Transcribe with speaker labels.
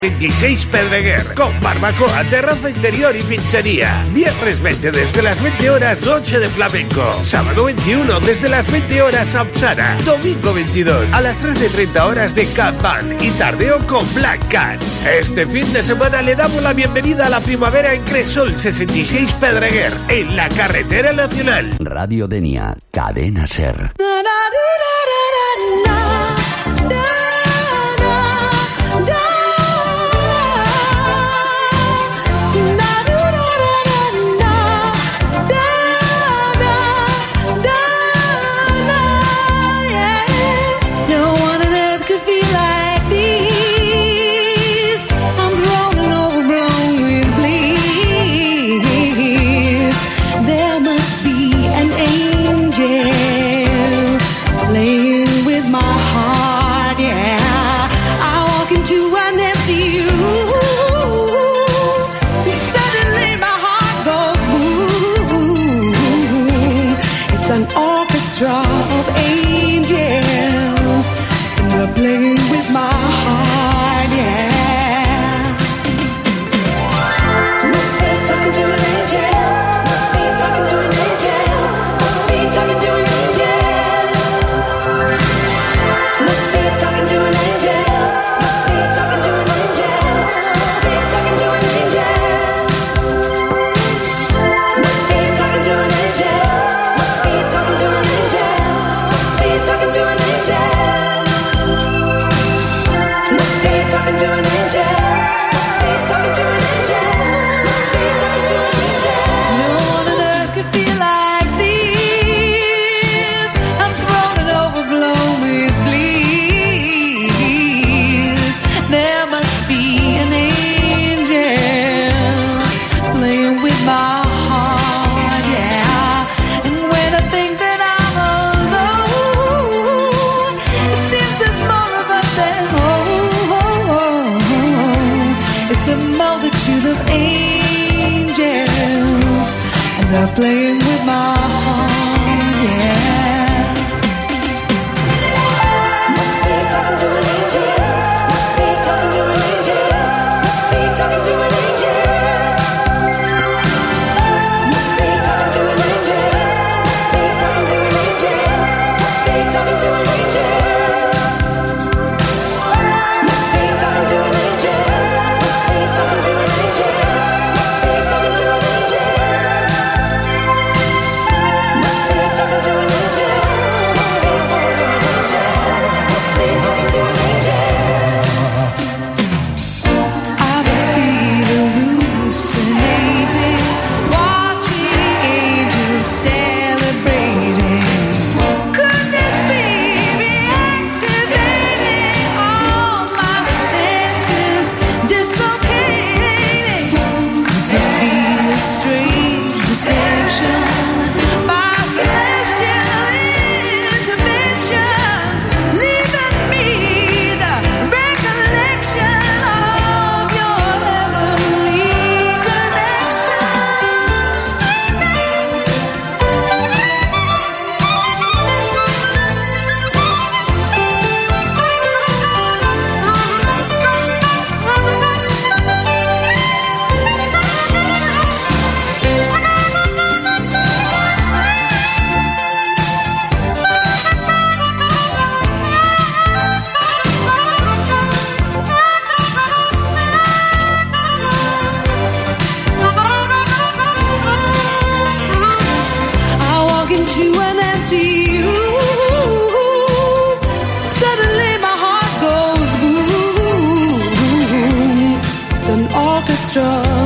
Speaker 1: 26 Pedreguer, con barbacoa, terraza interior y pizzería. Viernes 20 desde las 20 horas, noche de flamenco. Sábado 21 desde las 20 horas, Sapsara. Domingo 22 a las 13:30 horas de Cat Band y tardeo con Black Cats. Este fin de semana le damos la bienvenida a la primavera en Cresol 66 Pedreguer, en la carretera nacional.
Speaker 2: Radio Denia, Cadena Ser.
Speaker 3: Of angels, and they're playing with my heart, yeah. Must be talking to an angel. Must be talking to an angel. Must be talking to an angel. Must be talking to an angel. Must be talking to an angel. Must be talking to an angel. Must be talking to an angel. Must be talking to an angel. Talking to an angel. Must be talking to an angel. Must be talking to an angel. Must be talking to an angel. No one on earth could feel like this. I'm thrown and overblown with bliss. There must be an angel playing with my heart, yeah. And when I think that I'm alone, it's a multitude of angels, and they're playing with my heart, yeah. Must be talking to an angel. Must be talking to an angel. Must be talking to an angel. Must be talking to an angel. Must be talking to an angel. Must be talking to an angel. Orchestra